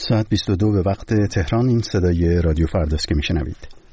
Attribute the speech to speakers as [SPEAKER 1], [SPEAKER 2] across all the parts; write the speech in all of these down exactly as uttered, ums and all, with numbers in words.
[SPEAKER 1] ساعت بیست و دو به وقت تهران. این صدای رادیو فرداست که میشنوید.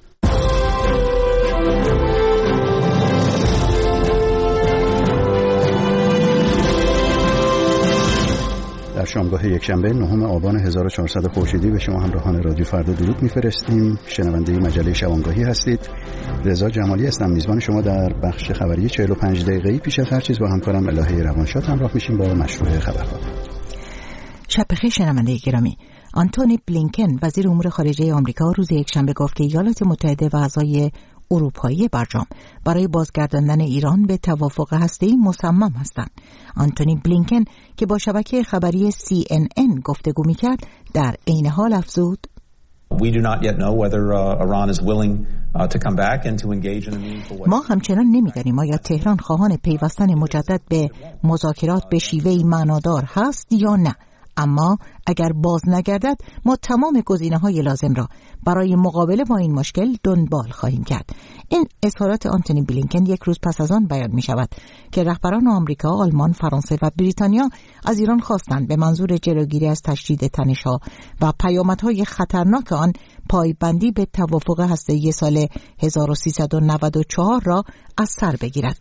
[SPEAKER 1] در شامگاه یکشنبه نهم آبان هزار و چهارصد خورشیدی به شما همراهان رادیو فردا درود میفرستیم. شنونده مجله شبانگاهی هستید. رضا جمالی هستم، میزبان شما در بخش خبری چهل و پنج دقیقه‌ای. پیش از هر چیز با همکارم الهه روانشاد همراه میشیم با مشروع خبرها.
[SPEAKER 2] شب بخیر شنونده گرامی. آنتونی بلینکن وزیر امور خارجه آمریکا روز یکشنبه گفت که ایالات متحده و اعضای اروپایی برجام برای بازگرداندن ایران به توافق هسته‌ای مصمم هستند. آنتونی بلینکن که با شبکه خبری سی ان ان گفتگو می‌کرد در عین حال افزود: ما همچنان نمی‌دانیم آیا تهران خواهان پیوستن مجدد به مذاکرات به شیوهی معنادار هست یا نه. اما اگر باز نگردد ما تمام گزینه‌های لازم را برای مقابله با این مشکل دنبال خواهیم کرد. این اظهارات آنتونی بلینکن یک روز پس از آن بیان می شود که رهبران آمریکا، آلمان، فرانسه و بریتانیا از ایران خواستند به منظور جلوگیری از تشدید تنش‌ها و پیامدهای خطرناک آن پایبندی به توافق هسته‌ای سال هزار و سیصد و نود و چهار را از سر بگیرد.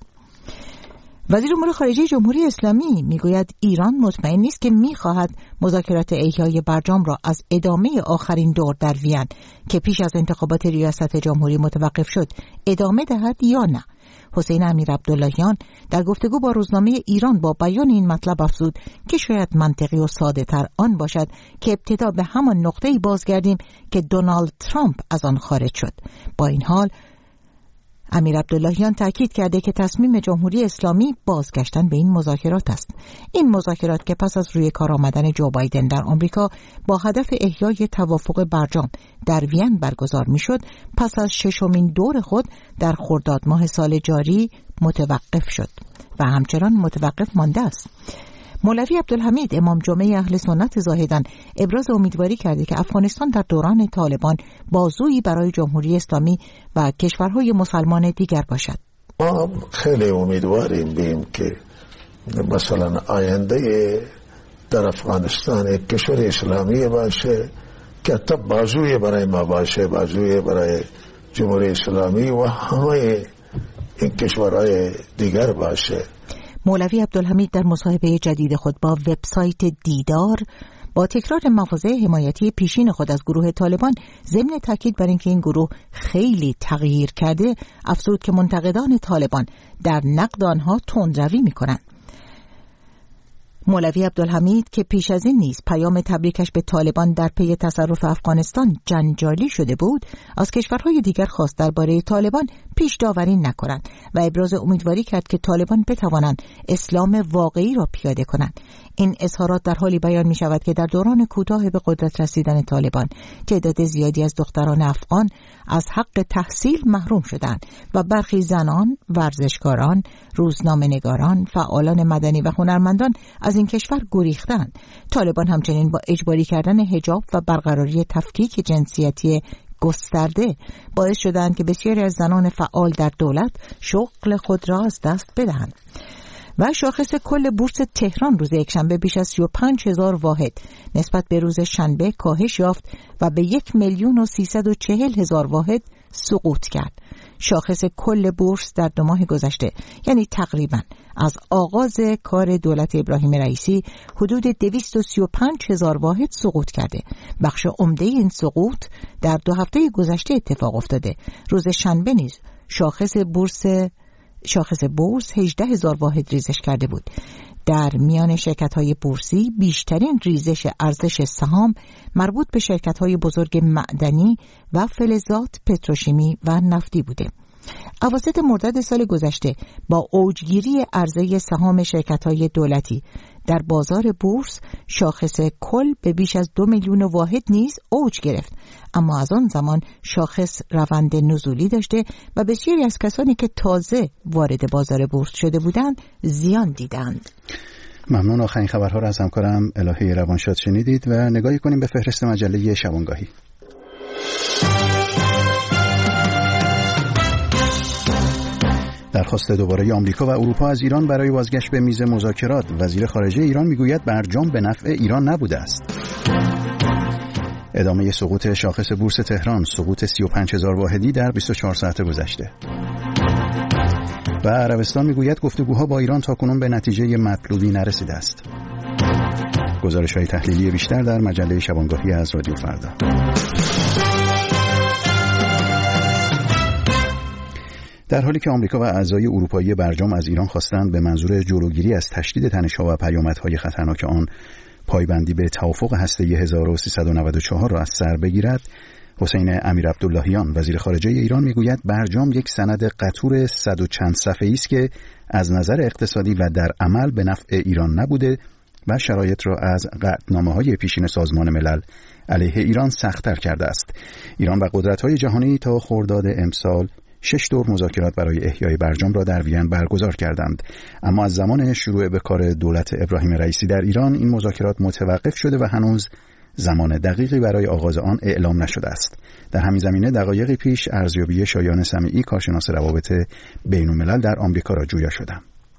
[SPEAKER 2] وزیر امور خارجه جمهوری اسلامی میگوید ایران مطمئن نیست که میخواهد مذاکرات احیای برجام را از ادامه آخرین دور در وین که پیش از انتخابات ریاست جمهوری متوقف شد ادامه دهد یا نه. حسین امیرعبداللهیان در گفتگو با روزنامه ایران با بیان این مطلب افزود که شاید منطقی و ساده تر آن باشد که ابتدا به همان نقطه‌ای بازگردیم که دونالد ترامپ از آن خارج شد. با این حال امیرعبداللهیان تاکید کرده که تصمیم جمهوری اسلامی بازگشتن به این مذاکرات است. این مذاکرات که پس از روی کار آمدن جو بایدن در آمریکا با هدف احیای توافق برجام در وین برگزار میشد، پس از ششمین دور خود در خرداد ماه سال جاری متوقف شد و همچنان متوقف مانده است. مولوی عبدالحمید امام جمعه اهل سنت زاهدان ابراز امیدواری کرده که افغانستان در دوران طالبان بازویی برای جمهوری اسلامی و کشورهای مسلمان دیگر باشد.
[SPEAKER 3] ما خیلی امیدواریم بیم که مثلا آینده در افغانستان یک کشور اسلامی باشه که حتی بازوی برای ما باشه، بازوی برای جمهوری اسلامی و همه این کشورهای دیگر باشه.
[SPEAKER 2] مولوی عبدالحمید در مصاحبه جدید خود با وبسایت دیدار با تکرار مواضع حمایتی پیشین خود از گروه طالبان ضمن تاکید بر اینکه این گروه خیلی تغییر کرده افزود که منتقدان طالبان در نقد آنها تندروی می‌کنند. مولوی عبدالحمید که پیش از این نیز پیام تبریکش به طالبان در پی تصرف افغانستان جنجالی شده بود، از کشورهای دیگر خواست درباره طالبان پیش داوری نکنند و ابراز امیدواری کرد که طالبان بتوانند اسلام واقعی را پیاده کنند. این اظهارات در حالی بیان می شود که در دوران کوتاه به قدرت رسیدن طالبان تعداد زیادی از دختران افغان از حق تحصیل محروم شدند و برخی زنان، ورزشکاران، روزنامه‌نگاران، فعالان مدنی و هنرمندان از این کشور گریختند. طالبان همچنین با اجباری کردن حجاب و برقراری تفکیک جنسیتی گسترده باعث شدند که بسیاری از زنان فعال در دولت شغل خود را از دست بدهند. و شاخص کل بورس تهران روز یکشنبه بیش از سی و پنج هزار واحد نسبت به روز شنبه کاهش یافت و به یک میلیون و سیصد و چهل هزار واحد سقوط کرد. شاخص کل بورس در دو ماه گذشته، یعنی تقریباً از آغاز کار دولت ابراهیم رئیسی، حدود دویست و سی و پنج هزار واحد سقوط کرده. بخش عمده این سقوط در دو هفته گذشته اتفاق افتاده. روز شنبه نیز شاخص بورس شاخص بورس هجده هزار واحد ریزش کرده بود. در میان شرکت‌های بورسی بیشترین ریزش ارزش سهام مربوط به شرکت‌های بزرگ معدنی و فلزات، پتروشیمی و نفتی بوده. اواسط مرداد سال گذشته با اوجگیری عرضه سهام شرکت‌های دولتی در بازار بورس، شاخص کل به بیش از دو میلیون واحد نیز اوج گرفت، اما از آن زمان شاخص روند نزولی داشته و بسیاری از کسانی که تازه وارد بازار بورس شده بودند زیان دیدند.
[SPEAKER 1] ممنون. آخرین خبرها را از همکارم الهه روانشاد شنیدید و نگاهی کنیم به فهرست مجله شبانگاهی. درخواست دوباره آمریکا و اروپا از ایران برای بازگشت به میز مذاکرات. وزیر خارجه ایران میگوید برجام به نفع ایران نبوده است. ادامه سقوط شاخص بورس تهران، سقوط سی و پنج هزار واحدی در بیست و چهار ساعت گذشته. و عربستان میگوید گفتگوها با ایران تاکنون به نتیجه مطلوبی نرسیده است. گزارش‌های تحلیلی بیشتر در مجله شبانگاهی از رادیو فردا. در حالی که آمریکا و اعضای اروپایی برجام از ایران خواستند به منظور جلوگیری از تشدید تنش‌ها و پیامدهای خطرناک آن پایبندی به توافق هسته‌ای هزار و سیصد و نود و چهار را از سر بگیرد، حسین امیرعبداللهیان وزیر خارجه ایران میگوید برجام یک سند قطور صد و چند صفحه‌ای است که از نظر اقتصادی و در عمل به نفع ایران نبوده و شرایط را از قطعنامه‌های پیشین سازمان ملل علیه ایران سخت‌تر کرده است. ایران و قدرت‌های جهانی تا خرداد امسال شش دور مذاکرات برای احیای برجام را در وین برگزار کردند، اما از زمان شروع به کار دولت ابراهیم رئیسی در ایران این مذاکرات متوقف شده و هنوز زمان دقیقی برای آغاز آن اعلام نشده است. در همین زمینه دقایقی پیش ارزیابی شایان سمیعی، کارشناس روابط بین‌الملل در آمریکا را جویا شدم.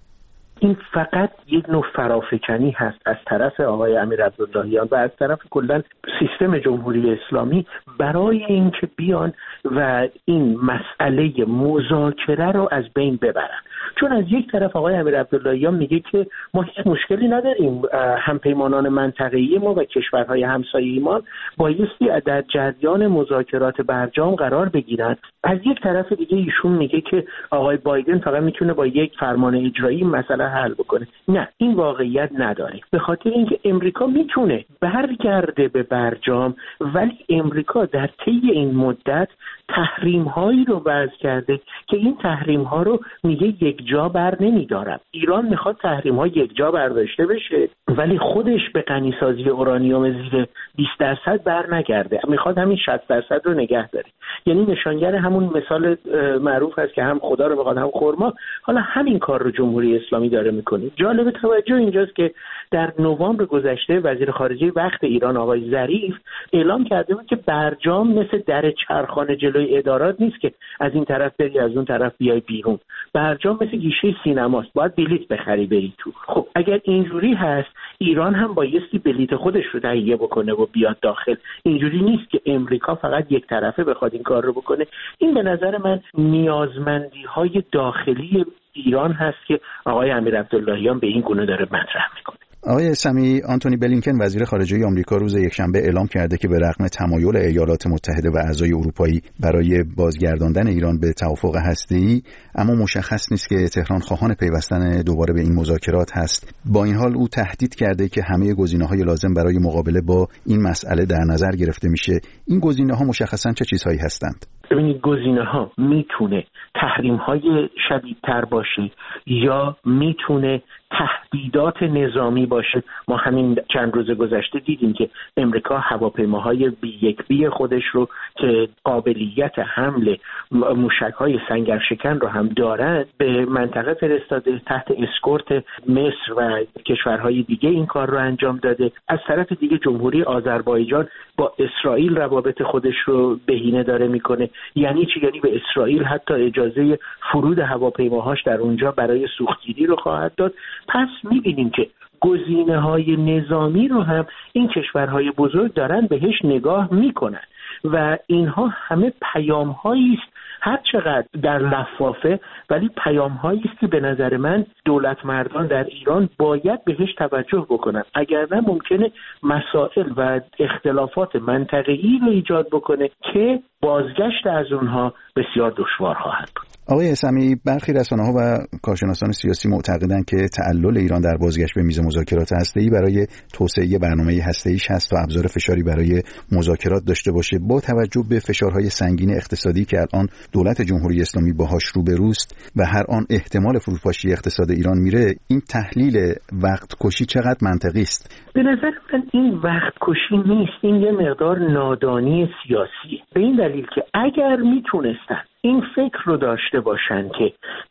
[SPEAKER 4] این فقط یک نوع فرافکنی هست از طرف آقای امیرعبداللهیان و از طرف کلاً سیستم جمهوری اسلامی برای اینکه بیان و این مسئله مذاکره رو از بین ببرن. چون از یک طرف آقای امیرعبداللهیان میگه که ما هیچ مشکلی نداریم، همپیمانان منطقه‌ای ما و کشورهای همسایه ما بایستی در جریان مذاکرات برجام قرار بگیرند. از یک طرف دیگه ایشون میگه که آقای بایدن فقط میتونه با یک فرمان اجرایی مسئله حل بکنه. نه، این واقعیت نداره، به خاطر اینکه امریکا میتونه برگرده به برجام، ولی امریکا در طی این مدت تحریم هایی رو وضع کرده که این تحریم ها رو میگه یک جا بر نمیدارم. ایران میخواد تحریم ها یک جا برداشته بشه ولی خودش به غنیسازی اورانیوم زیر بیست درصد بر نگرده، میخواد همین شصت درصد رو نگه داره. یعنی نشانگر همون مثال معروف هست که هم خدا رو بخواد هم خرما. حالا همین کار رو جمهوری اسلامی داره میکنه. جالب توجه اینجاست که در نوامبر گذشته وزیر خارجه وقت ایران آقای ظریف اعلام کرده بود که برجام مثل در چرخانه جلوی ادارات نیست که از این طرف بری از اون طرف بیای بیرون. برجام مثل گیشه سینماست، باید بلیت بخری بری تو. خب اگر اینجوری هست ایران هم بایستی بلیت خودش رو تهیه بکنه و بیاد داخل. اینجوری نیست که امریکا فقط یک طرفه بخواد این کار رو بکنه. این به نظر من نیازمندی های داخلی ایران هست که آقای امیرعبداللهیان به این گونه داره مطرح میکنه.
[SPEAKER 1] آقای سمیعی، آنتونی بلینکن وزیر خارجه آمریکا روز یکشنبه اعلام کرده که به رغم تمایل ایالات متحده و اعضای اروپایی برای بازگرداندن ایران به توافق هسته‌ای، اما مشخص نیست که تهران خواهان پیوستن دوباره به این مذاکرات هست. با این حال او تهدید کرده که همه گزینه‌های لازم برای مقابله با این مسئله در نظر گرفته میشه. این گزینه‌ها مشخصاً چه چیزهایی هستند؟
[SPEAKER 4] ببینید، گزینه‌ها میتونه تحریم‌های شدیدتر باشه یا میتونه تهدیدات نظامی باشه. ما همین چند روز گذشته دیدیم که امریکا هواپیماهای بی یک بی خودش رو که قابلیت حمل موشک‌های سنگرشکن رو هم دارند به منطقه فرستاده، تحت اسکورت مصر و کشورهای دیگه این کار رو انجام داده. از طرف دیگه جمهوری آذربایجان با اسرائیل روابط خودش رو بهینه داره میکنه. یعنی چی؟ یعنی به اسرائیل حتی اجازه فرود هواپیماهاش در اونجا برای سوختگیری رو خواهد داد. پس می‌بینیم که گزینه‌های نظامی رو هم این کشورهای بزرگ دارن بهش نگاه میکنن و اینها همه پیام‌هایی است هر چقدر در لفافه، ولی پیام‌هایی است که به نظر من دولت مردان در ایران باید بهش توجه بکنن. اگر نه ممکنه مسائل و اختلافات منطقه‌ای رو ایجاد بکنه که بازگشت از اونها بسیار دشوار خواهد بود.
[SPEAKER 1] آقای سمیعی، برخی رسانه‌ها و کارشناسان سیاسی معتقدند که تعلل ایران در بازگشت به میز مذاکرات هسته‌ای برای توسعه برنامه هسته‌ایش هست تا ابزار فشاری برای مذاکرات داشته باشه. با توجه به فشارهای سنگین اقتصادی که الان دولت جمهوری اسلامی باهاش روبروست و هر آن احتمال فروپاشی اقتصاد ایران میره، این تحلیل وقت کشی چقدر منطقی است؟
[SPEAKER 4] به نظر من این وقت کشی نیست، این یه مقدار نادانی سیاسی. به این دلیل که اگر میتونستن این فکر رو داشته باشن که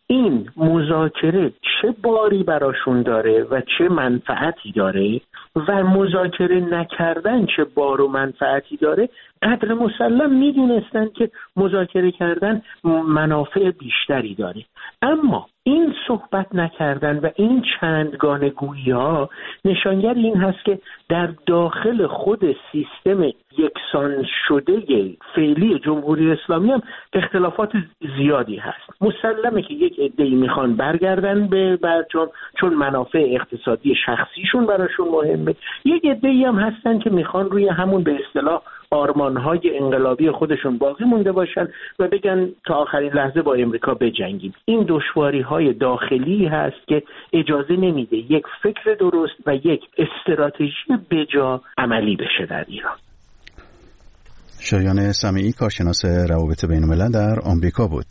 [SPEAKER 4] این مذاکره چه باری براشون داره و چه منفعتی داره و مذاکره نکردن چه بار و منفعتی داره، قدر مسلم میدونستن که مذاکره کردن منافع بیشتری داره. اما این صحبت نکردن و این چندگانه گویی ها نشانگر این هست که در داخل خود سیستم یکسان شده فعلی جمهوری اسلامی هم اختلافات زیادی هست. مسلمه که یک عده‌ای میخوان برگردن به برجام چون منافع اقتصادی شخصیشون براشون مهمه، یک عده‌ای هم هستن که میخوان روی همون به اصطلاح آرمان‌های انقلابی خودشون باقی مونده باشن و بگن تا آخرین لحظه با امریکا بجنگیم. این دشواری‌های داخلی هست که اجازه نمیده یک فکر درست و یک استراتژی بجا عملی بشه در ایران.
[SPEAKER 1] شایان سمیعی، کارشناس روابط بین‌الملل در آمریکا بود.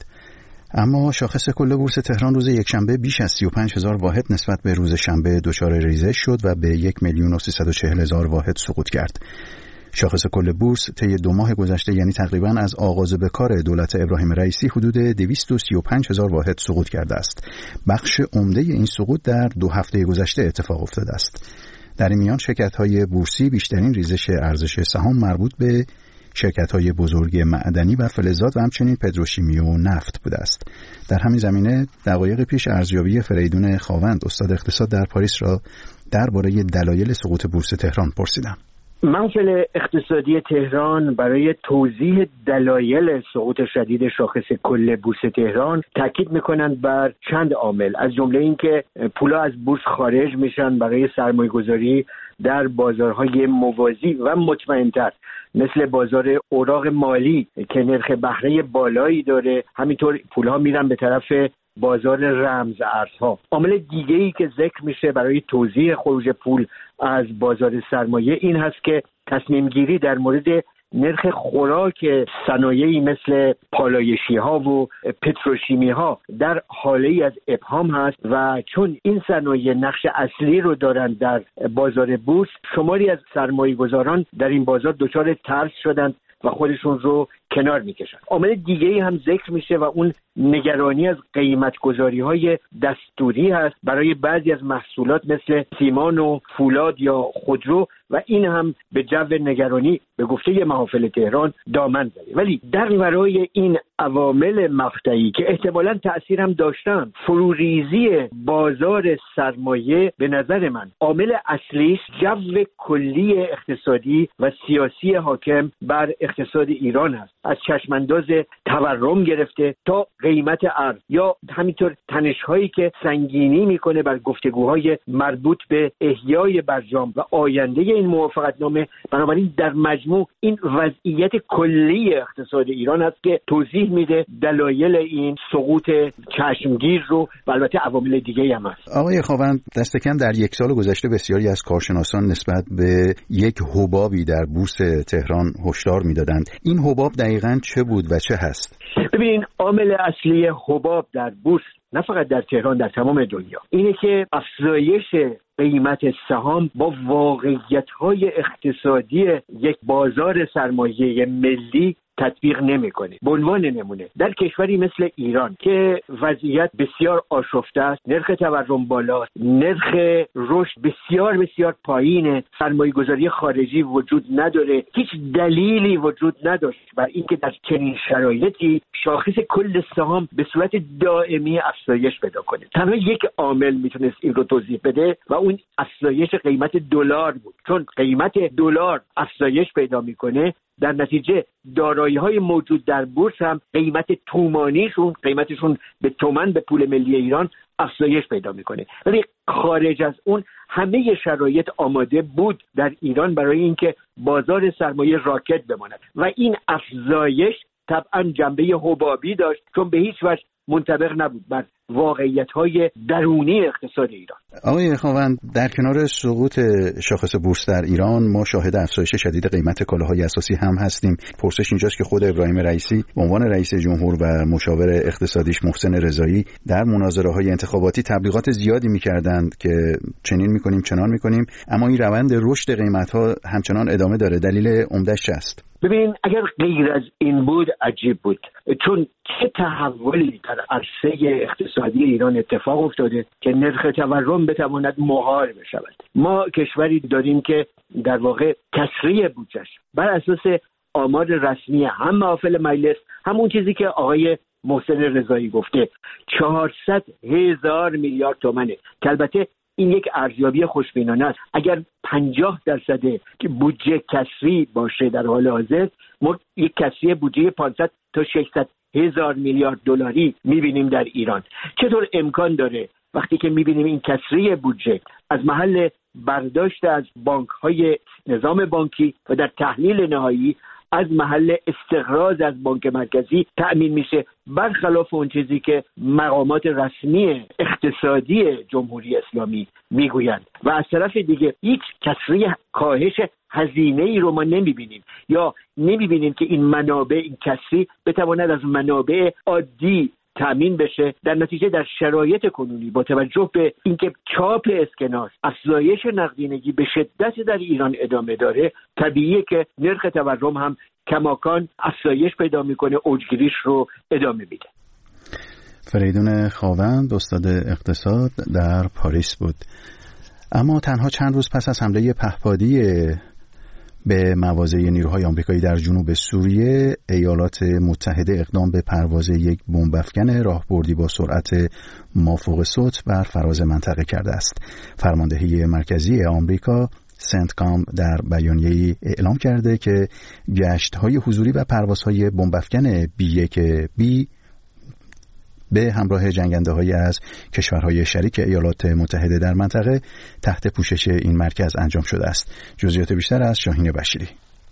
[SPEAKER 1] اما شاخص کل بورس تهران روز یکشنبه بیش از سی و پنج هزار واحد نسبت به روز شنبه دچار ریزش شد و به یک میلیون و سیصد و چهل هزار واحد سقوط کرد. شاخص کل بورس طی دو ماه گذشته، یعنی تقریباً از آغاز به کار دولت ابراهیم رئیسی، حدود دویست و سی و پنج هزار واحد سقوط کرده است. بخش عمده این سقوط در دو هفته گذشته اتفاق افتاده است. در این میان شرکت‌های بورسی بیشترین ریزش ارزش سهام مربوط به شرکت‌های بزرگ معدنی و فلزات و همچنین پتروشیمی و نفت بوده است. در همین زمینه دقایق پیش ارزیابی فریدون خاوند، استاد اقتصاد در پاریس، را درباره دلایل سقوط بورس تهران پرسیدم.
[SPEAKER 5] محفل اقتصادی تهران برای توضیح دلایل سقوط شدید شاخص کل بورس تهران تاکید میکنند بر چند عامل، از جمله اینکه پولا از بورس خارج میشن برای سرمایه‌گذاری در بازارهای موازی و مطمئن‌تر مثل بازار اوراق مالی که نرخ بهره بالایی داره. همینطور پولها میرن به طرف بازار رمز ارزها. عامل دیگه‌ای که ذکر میشه برای توزیع خروج پول از بازار سرمایه این هست که تصمیم گیری در مورد نرخ خوراک صنایعی مثل پالایشی ها و پتروشیمی ها در حاله‌ای از ابهام هست و چون این صنایع نقش اصلی رو دارن در بازار بورس، شماری از سرمایه گذاران در این بازار دچار ترس شدند و خودشون رو کنار میکشن. عامل دیگه‌ای هم ذکر میشه و اون نگرانی از قیمت گذاری های دستوری هست برای بعضی از محصولات مثل سیمان و فولاد یا خودرو و این هم به جو نگرانی به گفته محافل تهران دامن زده. ولی در ورای این عوامل مقطعی که احتمالاً تأثیر هم داشتن، فروریزی بازار سرمایه به نظر من عامل اصلیش جو کلی اقتصادی و سیاسی حاکم بر اقتصاد ایران است. از چشمانداز تورم گرفته تا قیمت ارز یا همینطور تنش‌هایی که سنگینی میکنه بر گفتگوهای مربوط به احیای برجام و آینده این موافقتنامه. بنابراین در مجموع این وضعیت کلی اقتصاد ایران است که توضیح میده دلایل این سقوط چشمگیر رو و البته عوامل دیگه هم هست.
[SPEAKER 1] آقای خاوند، دست کم در یک سال گذشته بسیاری از کارشناسان نسبت به یک حبابی در بورس تهران هشدار میدادند. این حباب دقیقاً چه بود و چه هست؟
[SPEAKER 5] ببین، عامل اصلی حباب در بورس نه فقط در تهران، در تمام دنیا اینه که افزایش قیمت سهام با واقعیت‌های اقتصادی یک بازار سرمایه ملی تطبیق نمیکنه. به عنوان نمونه در کشوری مثل ایران که وضعیت بسیار آشفته است، نرخ تورم بالاست، نرخ رشد بسیار بسیار پایینه، سرمایه‌گذاری خارجی وجود نداره، هیچ دلیلی وجود نداشت بر اینکه در چنین شرایطی شاخص کل سهام به صورت دائمی افزایش پیدا کنه. تنها یک عامل میتونست این رو توضیح بده و اون افزایش قیمت دلار بود. چون قیمت دلار افزایش پیدا میکنه، در نتیجه دارایی‌های موجود در بورس هم قیمت تومانیشون، قیمتشون به تومان به پول ملی ایران افزایش پیدا میکنه. ولی خارج از اون همه شرایط آماده بود در ایران برای اینکه بازار سرمایه راکد بماند و این افزایش طبعا جنبه حبابی داشت چون به هیچ وجه منطبق نبود بر واقعیت‌های درونی اقتصاد ایران.
[SPEAKER 1] آقای خاوند، در کنار سقوط شاخص بورس در ایران ما شاهد افزایش شدید قیمت کالاهای اساسی هم هستیم. پرسش اینجاست که خود ابراهیم رئیسی به عنوان رئیس جمهور و مشاور اقتصادیش محسن رضایی در مناظره‌های انتخاباتی تبلیغات زیادی می‌کردند که چنین می‌کنیم چنان می‌کنیم، اما این روند رشد قیمت‌ها همچنان ادامه داره. دلیل عمده‌اش است؟
[SPEAKER 5] ببین اگر غیر از این بود عجیب بود، چون چه تحولی در عرصه اقتصادی ایران اتفاق افتاده که نرخ تورم بتواند مهار بشود. ما کشوری داریم که در واقع کسری بودجه‌اش بر اساس آمار رسمی هم محافل مجلس، همون چیزی که آقای محسن رضایی گفته، چهارصد هزار میلیارد تومنه که البته این یک ارزیابی خوشبینانه است. اگر پنجاه درصد که بودجه کسری باشه در حال حاضر، ما یک کسری بودجه پانصد تا ششصد هزار میلیارد دلاری میبینیم در ایران. چطور امکان داره وقتی که میبینیم این کسری بودجه از محل برداشت از بانک‌های نظام بانکی و در تحلیل نهایی از محل استقراض از بانک مرکزی تأمین میشه، برخلاف اون چیزی که مقامات رسمی اقتصادی جمهوری اسلامی میگویند. و از طرف دیگه هیچ کسری کاهش هزینه ای رو ما نمیبینیم، یا نمیبینیم که این منابع، این کسری بتواند از منابع عادی تأمین بشه. در نتیجه در شرایط کنونی با توجه به اینکه چاپ اسکناس، افزایش نقدینگی به شدت در ایران ادامه داره، طبیعیه که نرخ تورم هم کماکان افزایش پیدا میکنه، اوجگیریش رو ادامه میده.
[SPEAKER 1] فریدون خاوند استاد اقتصاد در پاریس بود. اما تنها چند روز پس از حمله پهپادی به مواضع نیروهای آمریکایی در جنوب سوریه، ایالات متحده اقدام به پرواز یک بمب افکن راهبردی با سرعت مافوق صوت بر فراز منطقه کرده است. فرماندهی مرکزی آمریکا سنتکام در بیانیه‌ای اعلام کرده که گشت‌های حضوری و پروازهای بمب افکن بی یک بی به همراه جنگنده‌هایی از کشورهای شریک ایالات متحده در منطقه تحت پوشش این مرکز انجام شده است. جزئیات بیشتر از شاهین بشیری.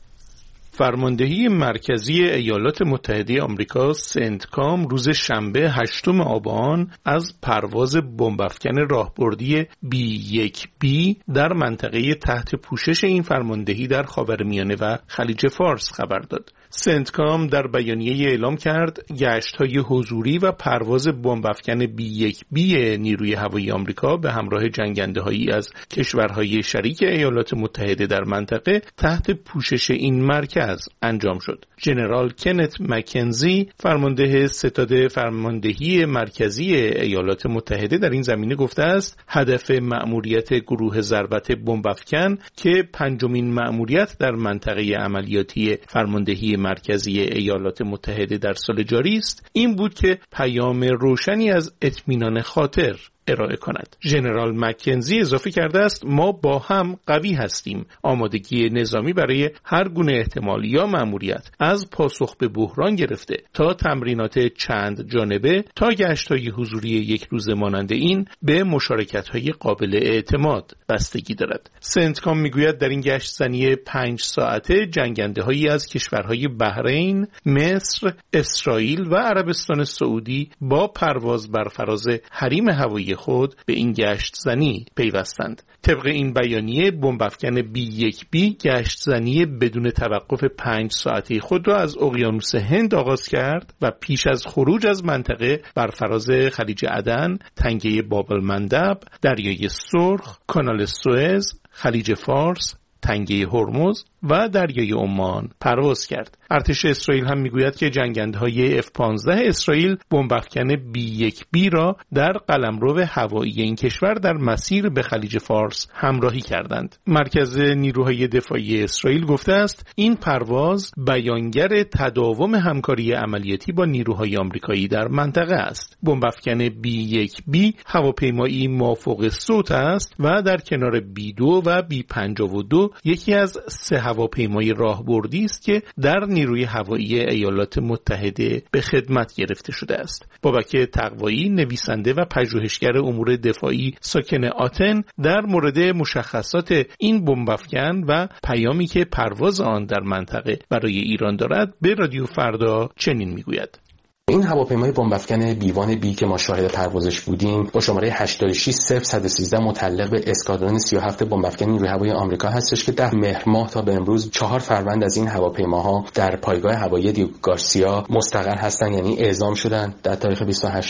[SPEAKER 6] فرماندهی مرکزی ایالات متحده آمریکا سنتکام روز شنبه هشتم آبان از پرواز بمب افکن راهبردی بی یک بی در منطقه تحت پوشش این فرماندهی در خاورمیانه و خلیج فارس خبر داد. سنتکام در بیانیه اعلام کرد گشت‌های حضوری و پرواز بمب افکن بی یک بی نیروی هوایی آمریکا به همراه جنگنده‌هایی از کشورهای شریک ایالات متحده در منطقه تحت پوشش این مرکز انجام شد. ژنرال کنت مکنزی، فرمانده ستاد فرماندهی مرکزی ایالات متحده، در این زمینه گفته است هدف مأموریت گروه ضربت بمب افکن که پنجمین مأموریت در منطقه عملیاتی فرماندهی مرکزی ایالات متحده در سال جاری است، این بود که پیام روشنی از اطمینان خاطر ارائه کند. ژنرال مکنزی اضافه کرده است ما با هم قوی هستیم. آمادگی نظامی برای هر گونه احتمال یا مأموریت از پاسخ به بحران گرفته تا تمرینات چند جانبه تا گشت‌های حضوری یک روزه مانند این به مشارکت‌های قابل اعتماد بستگی دارد. سنتکام میگوید در این گشت زنی پنج ساعته جنگنده‌هایی از کشورهای بحرین، مصر، اسرائیل و عربستان سعودی با پرواز بر فراز حریم هوایی خود به این گشت زنی پیوستند. طبق این بیانیه بمب افکن بی یک بی گشت زنی بدون توقف پنج ساعته خود را از اقیانوس هند آغاز کرد و پیش از خروج از منطقه بر فراز خلیج عدن، تنگه باب المندب، دریای سرخ، کانال سوئز، خلیج فارس، تنگه هرمز و دریای عمان پرواز کرد. ارتش اسرائیل هم میگوید که جنگندهای اف پانزده اسرائیل بمب افکن بی یک بی را در قلمرو هوایی این کشور در مسیر به خلیج فارس همراهی کردند. مرکز نیروهای دفاعی اسرائیل گفته است این پرواز بیانگر تداوم همکاری عملیاتی با نیروهای آمریکایی در منطقه است. بمب افکن بی یک بی هواپیمایی مافوق صوت است و در کنار بی دو و بی پنجاه و دو یکی از سه هواپیمای راهبردی است که در نیروی هوایی ایالات متحده به خدمت گرفته شده است. بابک تقوایی، نویسنده و پژوهشگر امور دفاعی ساکن آتن، در مورد مشخصات این بمب افکن و پیامی که پرواز آن در منطقه برای ایران دارد به رادیو فردا چنین میگوید:
[SPEAKER 7] این هواپیمای بمب افکن بی وان بی که ما شاهد پروازش بودیم با شماره هشتاد و شش صفر صد و سیزده متعلق به اسکادرون سی و هفت بمب افکن نیروی هوایی آمریکا هستش که در مهر ماه تا به امروز چهار فروند از این هواپیماها در پایگاه هوایی دیگو گارسیا مستقر هستند، یعنی اعزام شدن در تاریخ بیست و هشتم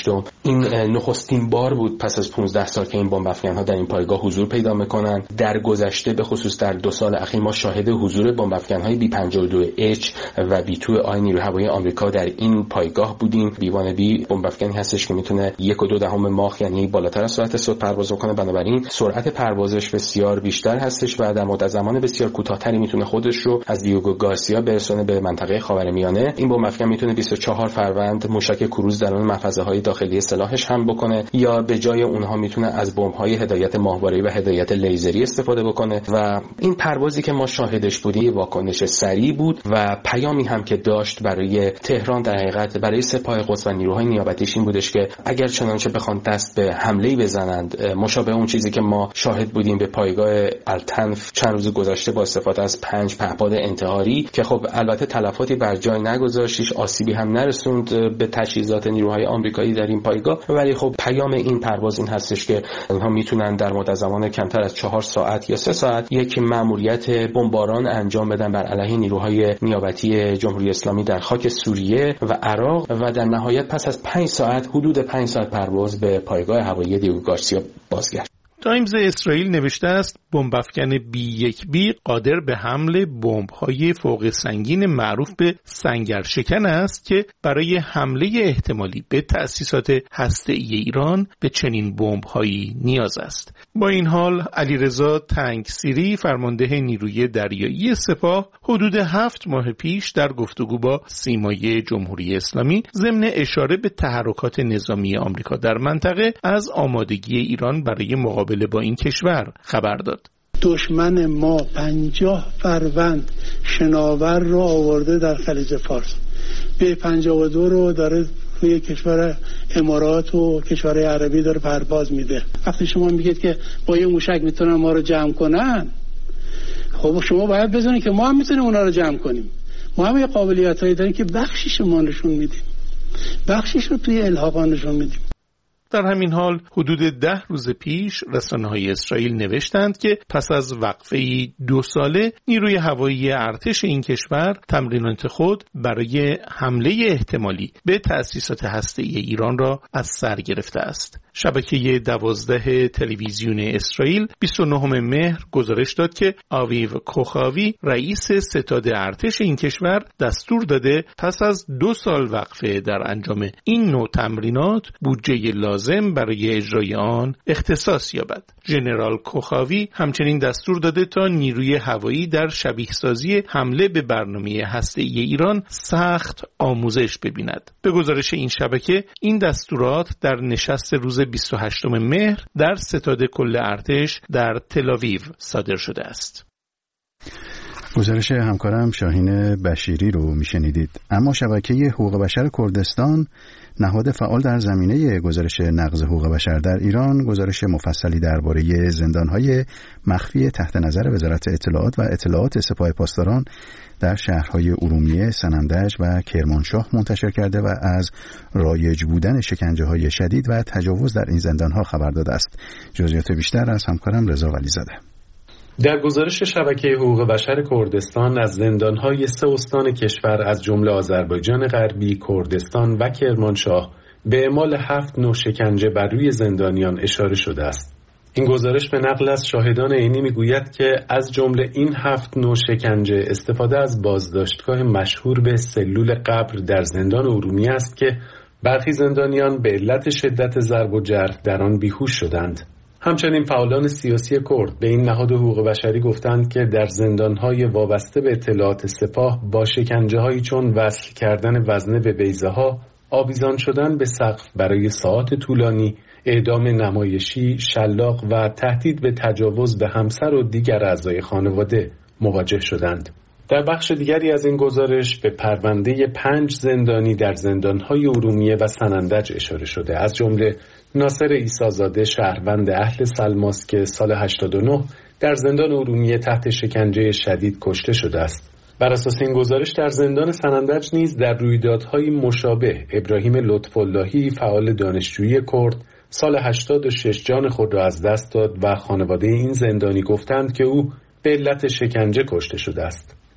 [SPEAKER 7] این نخستین بار بود پس از پانزده سال که این بمب افکن‌ها در این پایگاه حضور پیدا می‌کنند. در گذشته به خصوص در دو سال اخیر ما شاهد حضور بمب افکن‌های بی پنجاه و دو اچ و بی دو آی نیروی هوایی آمریکا در این پایگاه بودیم. بی وان بی بمب افکنی هستش که میتونه یک و دو دهم ماخ یعنی بالاتر از سرعت صوت پرواز کنه، بنابراین سرعت پروازش بسیار بیشتر هستش و در مدت زمان بسیار کوتاه‌تری میتونه خودش رو از دیوگو گارسیا برسونه به منطقه خاورمیانه. این بمب افکن میتونه بیست و چهار فروند موشک کروز درون محفظه‌های داخلی سلاحش هم بکنه یا به جای اونها میتونه از بمب‌های هدایت ماهواره‌ای و هدایت لیزری استفاده بکنه و این پروازی که ما شاهدش بودیم واکنش سریع بود و پیامی هم که داشت برای تهران در حقیقت برای سپاه قدس و نیروهای نیابتیش این بودش که اگر چنانچه بخوان دست به حمله بزنند مشابه اون چیزی که ما شاهد بودیم به پایگاه التنف چند روز گذشته با استفاده از پنج پهپاد انتحاری که خب البته تلفاتی بر جای نگذاشت، آسیبی هم نرسوند به تجهیزات نیروهای آمریکایی در این پایگاه، ولی خب پیام این پرواز این هستش که اونها میتونن در مدت زمان کمتر از چهار ساعت یا سه ساعت یک مأموریت بمباران انجام بدن بر علیه نیروهای نیابتی جمهوری اسلامی در خاک سوریه و عراق و در نهایت پس از پنج ساعت حدود پنج ساعت پرواز به پایگاه هوایی دیوگو گارسیا بازگشت.
[SPEAKER 6] تایمز اسرائیل نوشته است بمب افکن بی یک بی قادر به حمل بمب‌های فوق سنگین معروف به سنگرشکن است که برای حمله احتمالی به تأسیسات هسته‌ای ایران به چنین بمب‌هایی نیاز است. با این حال علیرضا تنگسیری فرمانده نیروی دریایی سپاه حدود هفت ماه پیش در گفتگو با سیمای جمهوری اسلامی ضمن اشاره به تحرکات نظامی آمریکا در منطقه از آمادگی ایران برای مقابله با این کشور خبر داد.
[SPEAKER 8] دشمن ما پنجاه فروند شناور رو آورده در خلیج فارس، به پنجاه و دو رو داره روی کشور امارات و کشورهای عربی داره پرواز میده. وقتی شما میگید که با یه موشک میتونن ما رو جمع کنن، خب شما باید بزنید که ما هم میتونیم اونا رو جمع کنیم. ما هم یه قابلیتایی داریم که بخشیش ما نشون میدیم، بخشیش رو توی الحاقا نشون میدیم.
[SPEAKER 6] در همین حال حدود ده روز پیش رسانه‌های اسرائیل نوشتند که پس از وقفه‌ای دو ساله نیروی هوایی ارتش این کشور تمرینات خود برای حمله احتمالی به تأسیسات هسته‌ای ایران را از سر گرفته است. شبکه دوازده تلویزیون اسرائیل بیست و نهم مهر گزارش داد که آویو کوخاوی رئیس ستاد ارتش این کشور دستور داده پس از دو سال وقفه در انجام این نوع تمرینات بودجه لازم برای اجرای آن اختصاص یابد. ژنرال کوخاوی همچنین دستور داده تا نیروی هوایی در شبیه سازی حمله به برنامه هسته‌ای ایران سخت آموزش ببیند. به گزارش این شبکه این دستورات در نشست روز بیست و هشتم مهر در ستاد کل ارتش در تل‌آویو صادر شده است.
[SPEAKER 1] گزارش همکارم شاهین بشیری رو میشنیدید. اما شبکه حقوق بشر کردستان نهاد فعال در زمینه گزارش نقض حقوق بشر در ایران گزارش مفصلی درباره زندان‌های مخفی تحت نظر وزارت اطلاعات و اطلاعات سپاه پاسداران در شهرهای ارومیه، سنندج و کرمانشاه منتشر کرده و از رایج بودن شکنجه‌های شدید و تجاوز در این زندان‌ها خبر داده است. جزئیات بیشتر از همکارم رضا ولیزاده.
[SPEAKER 9] در گزارش شبکه حقوق بشر کردستان از زندان‌های سه استان کشور از جمله آذربایجان غربی، کردستان و کرمانشاه به اعمال هفت نوع شکنجه بر روی زندانیان اشاره شده است. این گزارش به نقل از شاهدان عینی میگوید که از جمله این هفت نوع شکنجه استفاده از بازداشتگاه مشهور به سلول قبر در زندان ارومیه است که برخی زندانیان به علت شدت ضرب و جرح در آن بیهوش شدند. همچنین فعالان سیاسی کرد به این نهاد حقوق بشری گفتند که در زندان‌های وابسته به اطلاعات سپاه با شکنجه‌هایی چون وصل کردن وزنه به بیضه‌ها، آویزان شدن به سقف برای ساعات طولانی، اعدام نمایشی، شلاق و تهدید به تجاوز به همسر و دیگر اعضای خانواده مواجه شدند. در بخش دیگری از این گزارش به پرونده پنج زندانی در زندان‌های ارومیه و سنندج اشاره شده، از جمله ناصر عیسی‌زاده شهروند اهل سلماس که سال هشتاد و نه در زندان ارومیه تحت شکنجه شدید کشته شده است. بر اساس این گزارش در زندان سنندج نیز در رویدادهای مشابه ابراهیم لطف‌اللهی فعال دانشجویی کرد سال هشتاد و شش جان خود را از دست داد و خانواده این زندانی گفتند که او به علت شکنجه کشته شده است.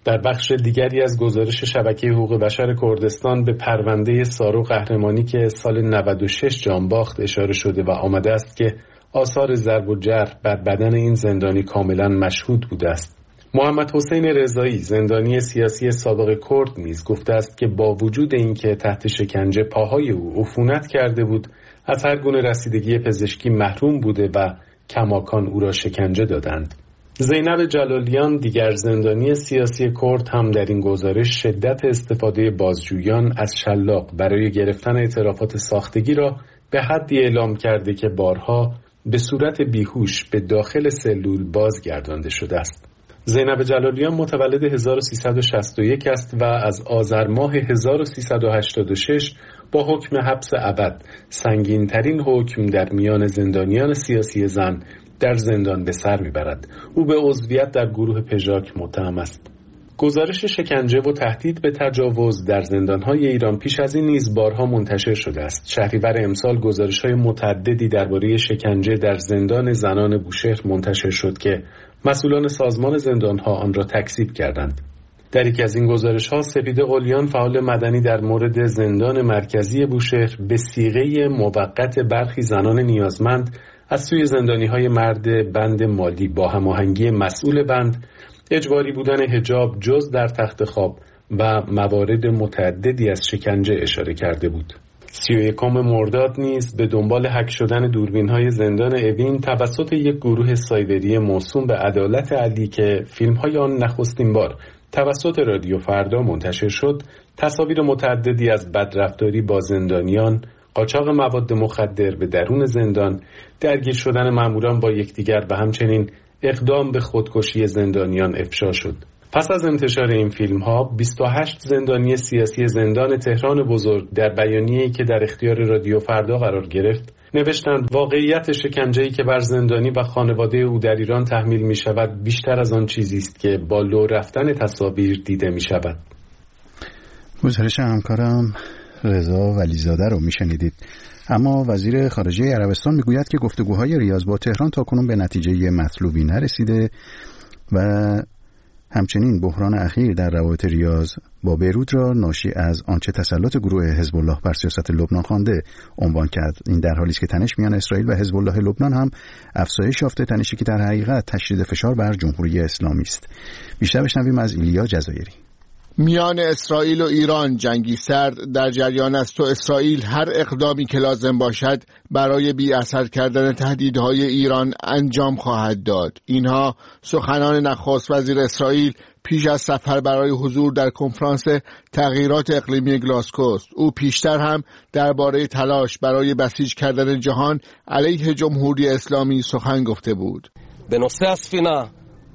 [SPEAKER 9] در بخش دیگری از گزارش شبکه حقوق بشر کردستان به پرونده سارو قهرمانی که سال نود و شش جان باخت اشاره شده و آمده است که آثار ضرب و جرح بر بدن این زندانی کاملا مشهود بوده است. محمد حسین رضایی زندانی سیاسی سابق کرد نیز گفته است که با وجود اینکه تحت شکنجه پاهای او عفونت کرده بود، از هر گونه رسیدگی پزشکی محروم بوده و کماکان او را شکنجه دادند. زینب جلالیان دیگر زندانی سیاسی کرد هم در این گزارش شدت استفاده بازجویان از شلاق برای گرفتن اعترافات ساختگی را به حدی اعلام کرده که بارها به صورت بیهوش به داخل سلول بازگردانده شده است. زینب جلالیان متولد هزار و سیصد و شصت و یک است و از آذر ماه هزار و سیصد و هشتاد و شش با حکم حبس ابد، سنگین‌ترین حکم در میان زندانیان سیاسی زن، در زندان به سر میبرد. او به عضویت در گروه پژاک متهم است. گزارش شکنجه و تهدید به تجاوز در زندان‌های ایران پیش از این نیز بارها منتشر شده است. شهریور امسال گزارش‌های متعددی درباره شکنجه در زندان زنان بوشهر منتشر شد که مسئولان سازمان زندان‌ها آن را تکذیب کردند. در یکی از این گزارش‌ها سپیده قلیان فعال مدنی در مورد زندان مرکزی بوشهر به صیغه موقت برخی زنان نیازمند از سوی زندانی‌های مرد بند مالی با هماهنگی مسئول بند، اجباری بودن حجاب جز در تخت خواب و موارد متعددی از شکنجه اشاره کرده بود. سی و یکم مرداد نیز به دنبال هک شدن دوربین‌های زندان اوین توسط یک گروه سایبری موسوم به عدالت عدلی که فیلم‌های آن نخستین بار توسط رادیو فردا منتشر شد، تصاویر متعددی از بدرفتاری با زندانیان، قاچاق مواد مخدر به درون زندان، درگیر شدن ماموران با یکدیگر و همچنین اقدام به خودکشی زندانیان افشا شد. پس از انتشار این فیلم‌ها، بیست و هشت زندانی سیاسی زندان تهران بزرگ در بیانیه‌ای که در اختیار رادیو فردا قرار گرفت، نوشتند واقعیت شکنجه‌ای که بر زندانی و خانواده او در ایران تحمیل می‌شود بیشتر از آن چیزی است که با لو رفتن تصاویر دیده می‌شود.
[SPEAKER 1] گزارش همکارم رضا ولیزاده رو میشنیدید. اما وزیر خارجه عربستان میگوید که گفتگوهای ریاض با تهران تاکنون به نتیجه مطلوبی نرسیده و همچنین بحران اخیر در روابط ریاض با بیروت را ناشی از آنچه تسلط گروه حزب الله بر سیاست لبنان خوانده عنوان کرد. این در حالی است که تنش میان اسرائیل و حزب الله لبنان هم افزایش یافته، تنشی که در حقیقت تشدید فشار بر جمهوری اسلامی است. بیشتر بشنویم از ایلیا جزایری.
[SPEAKER 10] میان اسرائیل و ایران جنگی سرد در جریان است و اسرائیل هر اقدامی که لازم باشد برای بی اثر کردن تهدیدهای ایران انجام خواهد داد. اینها سخنان نخست وزیر اسرائیل پیش از سفر برای حضور در کنفرانس تغییرات اقلیمی گلاسگو است. او پیشتر هم درباره تلاش برای بسیج کردن جهان علیه جمهوری اسلامی سخن گفته بود.
[SPEAKER 11] به نوع اسفینه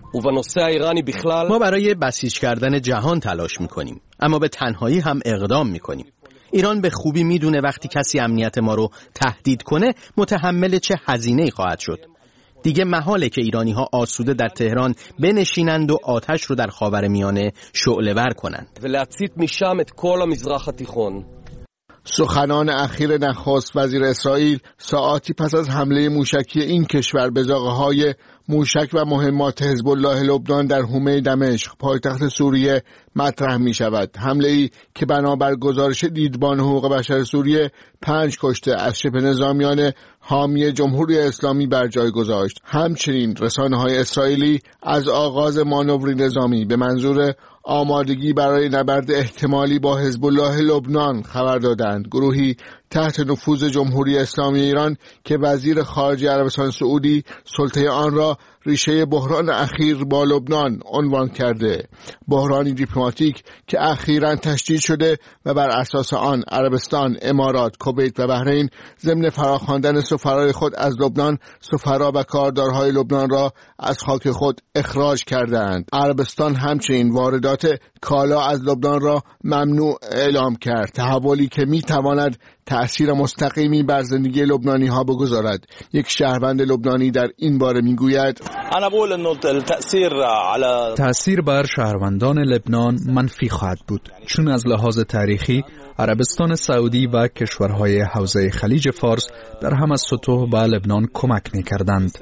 [SPEAKER 12] ما برای بسیج کردن جهان تلاش میکنیم، اما به تنهایی هم اقدام میکنیم. ایران به خوبی میدونه وقتی کسی امنیت ما رو تهدید کنه متحمل چه هزینه‌ای خواهد شد. دیگه محاله که ایرانی ها آسوده در تهران بنشینند و آتش رو در خاورمیانه شعله‌ور کنند.
[SPEAKER 11] ולהצית משם את כל המזרח התיכון.
[SPEAKER 10] سخنان اخیر نخست وزیر اسرائیل ساعاتی پس از حمله موشکی این کشور به زاغه‌های موشک و مهمات حزب الله لبنان در حومه دمشق پایتخت سوریه مطرح می شود. حمله ای که بنابر گزارش دیدبان حقوق بشر سوریه پنج کشته از شبه نظامیان حامی جمهوری اسلامی بر جای گذاشت. همچنین رسانه‌های اسرائیلی از آغاز مانوری نظامی به منظور آمادگی برای نبرد احتمالی با حزب الله لبنان خبر دادند. گروهی تحت نفوذ جمهوری اسلامی ایران که وزیر خارجه عربستان سعودی سلطه آن را ریشه بحران اخیر با لبنان عنوان کرده. بحرانی دیپلماتیک که اخیراً تشدید شده و بر اساس آن عربستان، امارات، کویت و بحرین ضمن فراخواندن سفرای خود از لبنان سفرا و کاردارهای لبنان را از خاک خود اخراج کردند. عربستان همچنین واردات کالا از لبنان را ممنوع اعلام کرد، تحولی که میتواند تأثیر مستقیمی بر زندگی لبنانی ها بگذارد. یک شهروند لبنانی در این باره میگوید
[SPEAKER 13] تأثیر بر شهروندان لبنان منفی خواهد بود، چون از لحاظ تاریخی عربستان سعودی و کشورهای حوزه خلیج فارس در هم از سطوح به لبنان کمک می‌کردند.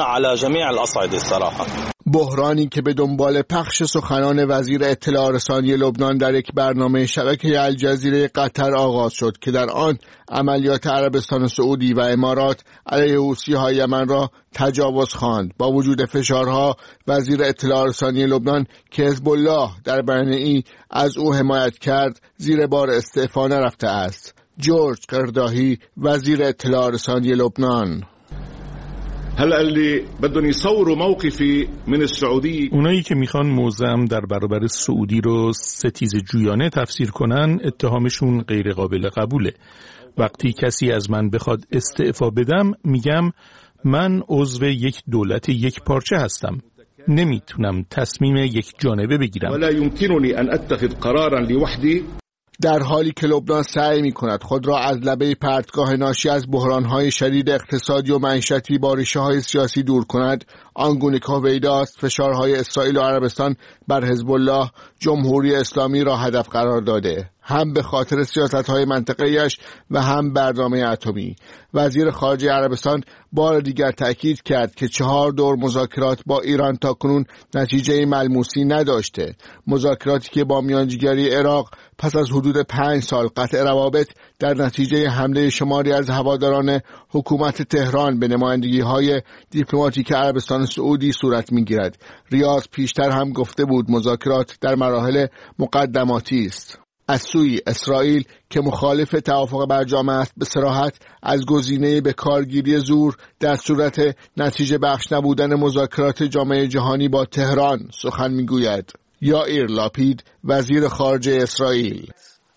[SPEAKER 10] بحرانی که به دنبال پخش سخنان وزیر اطلاع رسانی لبنان در یک برنامه شبکه الجزیره قطر آغاز شد که در آن عملیات عربستان سعودی و امارات علیه حوثی‌های یمن را تجاوز خواند. با وجود فشارها، وزیر اطلاع رسانی لبنان که حزب الله در بیانیه‌ای از او حمایت کرد زیر بار استعفا نرفته است. جورج قرداهی، وزیر اطلاع رسانی لبنان:
[SPEAKER 14] هلا اللي بدهم يصوروا موقفي من السعودية،
[SPEAKER 6] اونایی که میخوان موضعم در برابر سعودی رو ستیز جویانه تفسیر کنن، اتهامشون غیر قابل قبوله. وقتی کسی از من بخواد استعفا بدم، میگم من عضو یک دولت یک پارچه هستم، نمیتونم تصمیم یک جانبه بگیرم.
[SPEAKER 14] ولا يمكنني ان اتخذ قرارا لوحدي.
[SPEAKER 10] در حالی که لبنان سعی می‌کند خود را از لبه پرتگاه ناشی از بحران‌های شدید اقتصادی و معیشتی با ریشه‌های سیاسی دور کند، آنگونه که هویداست فشارهای اسرائیل و عربستان بر حزب الله جمهوری اسلامی را هدف قرار داده، هم به خاطر سیاست‌های منطقه‌ایش و هم برنامه اتمی. وزیر خارجه عربستان بار دیگر تأکید کرد که چهار دور مذاکرات با ایران تاکنون نتیجه ملموسی نداشته. مذاکراتی که با میانجیگری عراق پس از حدود پنج سال قطع روابط در نتیجه حمله شماری از هواداران حکومت تهران به نمایندگی‌های دیپلماتیک عربستان سعودی صورت می‌گیرد. ریاض پیشتر هم گفته بود مذاکرات در مراحل مقدماتی است. از سوی اسرائیل که مخالف توافق برجام است، به صراحت از گزینه به کارگیری زور در صورت نتیجه بخش نبودن مذاکرات جامعه جهانی با تهران سخن میگوید. یائیر لاپید، وزیر خارجه اسرائیل: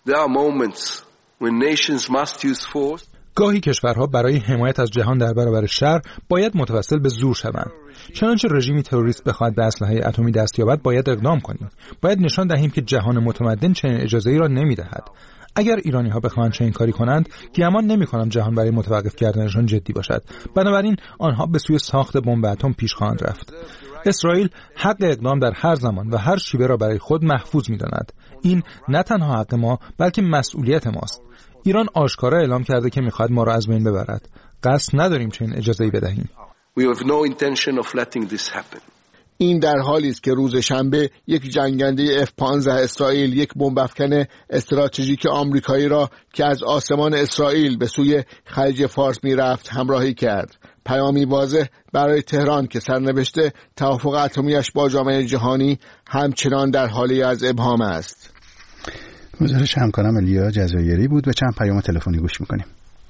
[SPEAKER 15] گاهی کشورها برای حمایت از جهان در برابر شر باید متوسل به زور شوند. چنانچه رژیمی تروریست بخواهد به اسلحه اتمی دست یابد، باید اقدام کنیم. باید نشان دهیم که جهان متمدن چنین اجازه‌ای را نمی‌دهد. اگر ایرانی‌ها بخواهند چنین کاری کنند، گمان نمی‌کنم جهان برای متوقف کردنشان جدی باشد. بنابراین آنها به سوی ساخت بمب اتم پیش خواهند رفت. اسرائیل حق اقدام در هر زمان و هر شیوه را برای خود محفوظ می‌داند. این نه تنها حق ما، بلکه مسئولیت ماست. ایران آشکارا اعلام کرده که می‌خواهد ما را از بین ببرد. قصد نداریم چنین اجازه‌ای بدهیم.
[SPEAKER 14] We have no intention of letting this happen.
[SPEAKER 10] این در حالی است که روز شنبه یک جنگنده اف پانزده اسرائیل یک بمب افکن استراتژیک آمریکایی را که از آسمان اسرائیل به سوی خلیج فارس میرفت همراهی کرد. پیامی واضح برای تهران که سرنوشت توافق اتمی‌اش با جامعه جهانی همچنان در حالی از ابهام است.
[SPEAKER 1] گزارش همکارم الیا جزایری بود. و چند پیام تلفنی گوش می‌کنیم.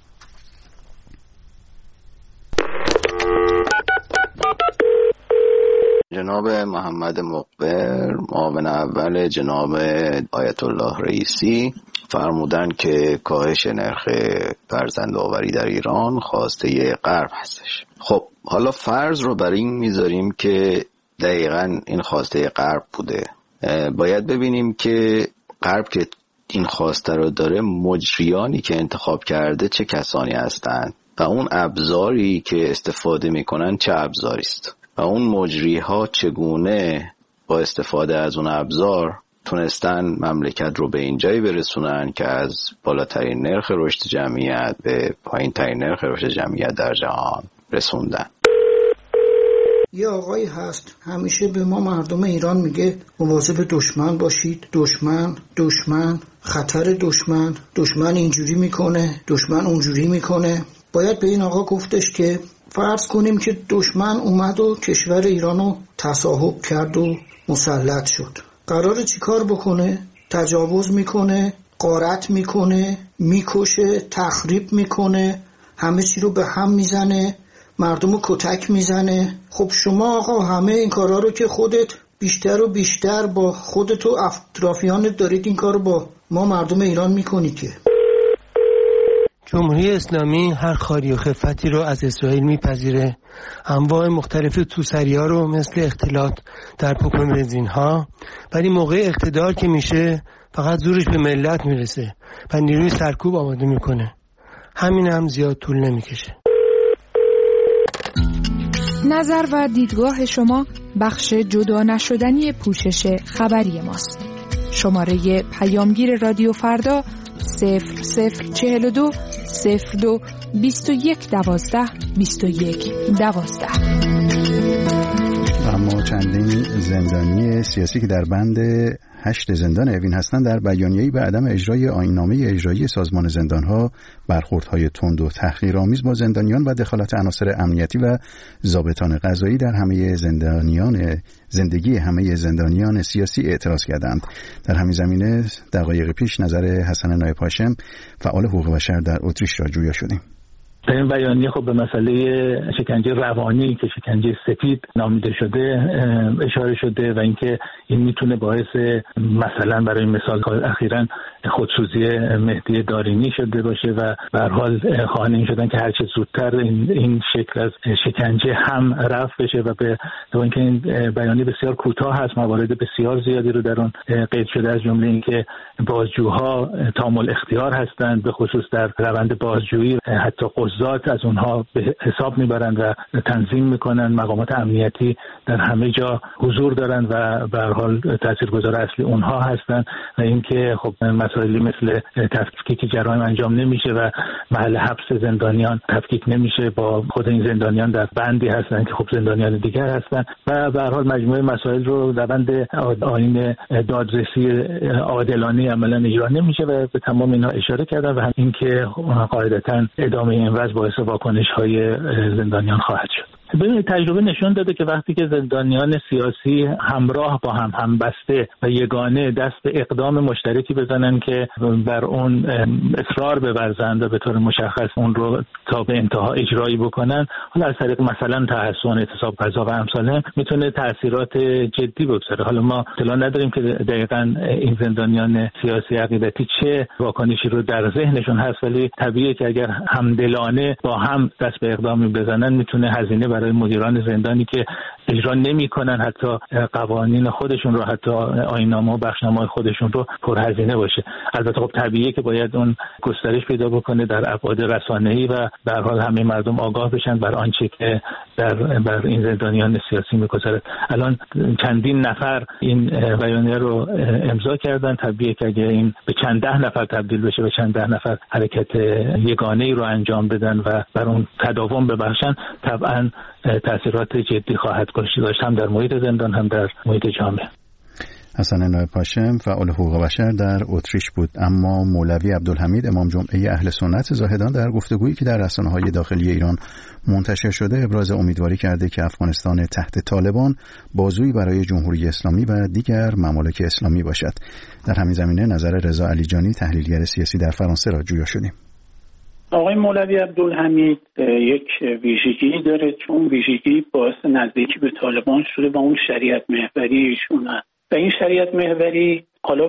[SPEAKER 16] جناب محمد مقبر، معاون اول جناب آیت الله رئیسی، فرمودن که کاهش نرخ فرزندآوری در ایران خواسته غرب هستش. خب حالا فرض رو بر این میذاریم که دقیقاً این خواسته غرب بوده. باید ببینیم که غرب که این خواسته رو داره، مجریانی که انتخاب کرده چه کسانی هستند و اون ابزاری که استفاده میکنن چه ابزاری است و اون مجری ها چگونه با استفاده از اون ابزار تونستن مملکت رو به این جایی برسونن که از بالاترین نرخ رشد جمعیت به پایین ترین نرخ رشد جمعیت در جهان رسوندن.
[SPEAKER 17] یه آقایی هست همیشه به ما مردم ایران میگه مواظب دشمن باشید، دشمن دشمن خطر دشمن دشمن اینجوری میکنه، دشمن اونجوری میکنه. باید به این آقا گفتش که فرض کنیم که دشمن اومد و کشور ایرانو تصاحب کرد و مسلط شد، قراره چی کار بکنه؟ تجاوز میکنه، غارت میکنه، میکشه، تخریب میکنه، همه چی رو به هم میزنه، مردم رو کتک میزنه. خب شما آقا همه این کارا رو که خودت بیشتر و بیشتر با خودت و اطرافیانت دارید این کار رو با ما مردم ایران میکنید که
[SPEAKER 18] جمهوری اسلامی هر خاری و خفتی رو از اسرائیل میپذیره. انواع مختلف توسری‌ها رو مثل اختلاط در پمپ بنزین‌ها، ولی موقع اقتدار که میشه فقط زورش به ملت میرسه و نیروی سرکوب آماده میکنه. همین هم زیاد طول نمیکشه.
[SPEAKER 19] نظر و دیدگاه شما بخش جدا نشدنی پوشش خبری ماست. شماره پیامگیر رادیو فردا صفر صفر چهل و دو صفر دو بیست و یک دوازده بیست و یک دوازده.
[SPEAKER 1] اما چندین زندانی سیاسی که در بند هشت زندان اوین هستند در بیانیه‌ای به عدم اجرای آیین‌نامه اجرایی سازمان زندان‌ها، برخوردهای تند و تحقیرآمیز با زندانیان و دخالت عناصر امنیتی و ضابطان قضایی در همه زندانیان زندگی همه زندانیان سیاسی اعتراض کردند. در همین زمینه دقایق پیش نظر حسن نایب هاشم، فعال حقوق بشر در اتریش را جویا شدیم.
[SPEAKER 20] در این بیانیه خب به مسئله شکنجه روانی که شکنجه سفید نامیده شده اشاره شده و اینکه این میتونه باعث مثلا برای مثال اخیراً خودسوزی مهدی دارینی شده باشه و به هر حال خواهان این شدن که هر چه زودتر این این شکل از شکنجه هم رفع بشه و به اینکه این بیانیه بسیار کوتاه هست، موارد بسیار زیادی رو در اون قید شده، از جمله اینکه بازجوها تامل اختیار هستند، به خصوص در روند بازجویی حتی قضات از اونها به حساب میبرند و تنظیم میکنن، مقامات امنیتی در همه جا حضور دارند و به هر حال تاثیرگذار اصلی اونها هستند و اینکه خب مسائلی مثل تفکیک جرایم انجام نمیشه و محل حبس زندانیان تفکیک نمیشه، با خود این زندانیان در بندی هستند که خب زندانیان دیگر هستند و به هر حال مجموعه مسائل رو روند آیین دادرسی عادلانه عملا اجرا نمیشه و به تمام اینا اشاره کردن و هم اینکه قاعدتاً ادامه این وضع باعث واکنش‌های زندانیان خواهد شد. ببینید تجربه نشون داده که وقتی که زندانیان سیاسی همراه با هم همبسته و یگانه دست به اقدام مشترکی بزنن که بر اون اصرار بورزند و به طور مشخص اون رو تا به انتها اجرایی بکنن، حالا از طریق مثلا تحسن، اعتصاب قضا و امثاله، میتونه تاثیرات جدی بگذاره. حالا ما اطلاع نداریم که دقیقاً این زندانیان سیاسی عقیدتی چه واکنشی رو در ذهنشون هست، ولی طبیعیه که اگر همدلانه با هم دست به اقدامی بزنن میتونه هزینه برای مدیران زندانی که اجرا نمی‌کنن حتی قوانین خودشون رو، حتی آیین‌نامه و بخشنامه‌های خودشون رو، پرهزینه باشه. البته خب طبیعیه که باید اون گسترش پیدا بکنه در ابعاد رسانه‌ای و به هر حال همه مردم آگاه بشن بر آنچه که در بر این زندانیان سیاسی می‌گذره. الان چندین نفر این بیانیه رو امضا کردن، طبیعیه که اگه این به چند ده نفر تبدیل بشه، به چند ده نفر حرکت یگانه‌ای رو انجام بدن و بر اون تداوم ببخشن، طبعاً تأثیرات جدی خواهد داشت، هم در محیط زندان هم در محیط جامعه.
[SPEAKER 1] حسن نایب هاشم، فعال حقوق بشر در اتریش بود. اما مولوی عبدالحمید، امام جمعه اهل سنت زاهدان، در گفتگویی که در رسانه‌های داخلی ایران منتشر شده ابراز امیدواری کرده که افغانستان تحت طالبان بازویی برای جمهوری اسلامی و دیگر ممالک اسلامی باشد. در همین زمینه نظر رضا علیجانی، تحلیلگر سیاسی در فرانسه را جویا شدیم.
[SPEAKER 21] آقای مولوی عبدالحمید یک ویژگی داره، چون ویژگی باعث نزدیکی به طالبان شده و اون شریعت محوری ایشون هست و این شریعت محوری حالا